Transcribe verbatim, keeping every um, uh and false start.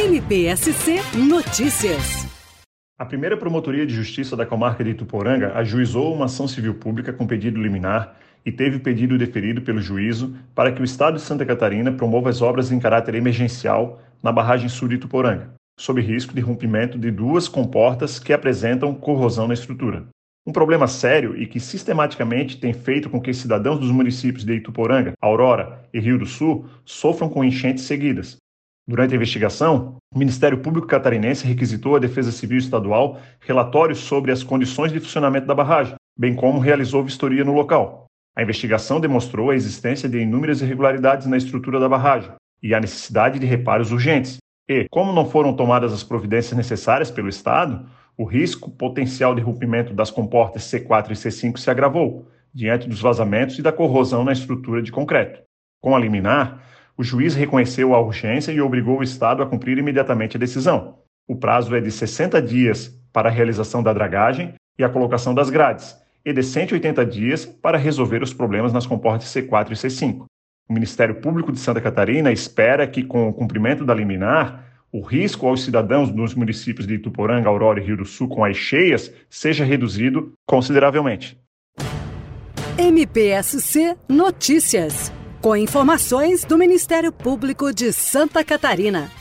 M P S C Notícias. A primeira Promotoria de Justiça da Comarca de Ituporanga ajuizou uma ação civil pública com pedido liminar e teve pedido deferido pelo juízo para que o Estado de Santa Catarina promova as obras em caráter emergencial na barragem sul de Ituporanga, sob risco de rompimento de duas comportas que apresentam corrosão na estrutura. Um problema sério e que sistematicamente tem feito com que cidadãos dos municípios de Ituporanga, Aurora e Rio do Sul sofram com enchentes seguidas. Durante a investigação, o Ministério Público Catarinense requisitou à Defesa Civil Estadual relatórios sobre as condições de funcionamento da barragem, bem como realizou vistoria no local. A investigação demonstrou a existência de inúmeras irregularidades na estrutura da barragem e a necessidade de reparos urgentes. E, como não foram tomadas as providências necessárias pelo Estado, o risco potencial de rompimento das comportas C quatro e C cinco se agravou, diante dos vazamentos e da corrosão na estrutura de concreto. Com a liminar, o juiz reconheceu a urgência e obrigou o Estado a cumprir imediatamente a decisão. O prazo é de sessenta dias para a realização da dragagem e a colocação das grades, e de cento e oitenta dias para resolver os problemas nas comportas C quatro e C cinco. O Ministério Público de Santa Catarina espera que, com o cumprimento da liminar, o risco aos cidadãos dos municípios de Ituporanga, Aurora e Rio do Sul com as cheias seja reduzido consideravelmente. M P S C Notícias, com informações do Ministério Público de Santa Catarina.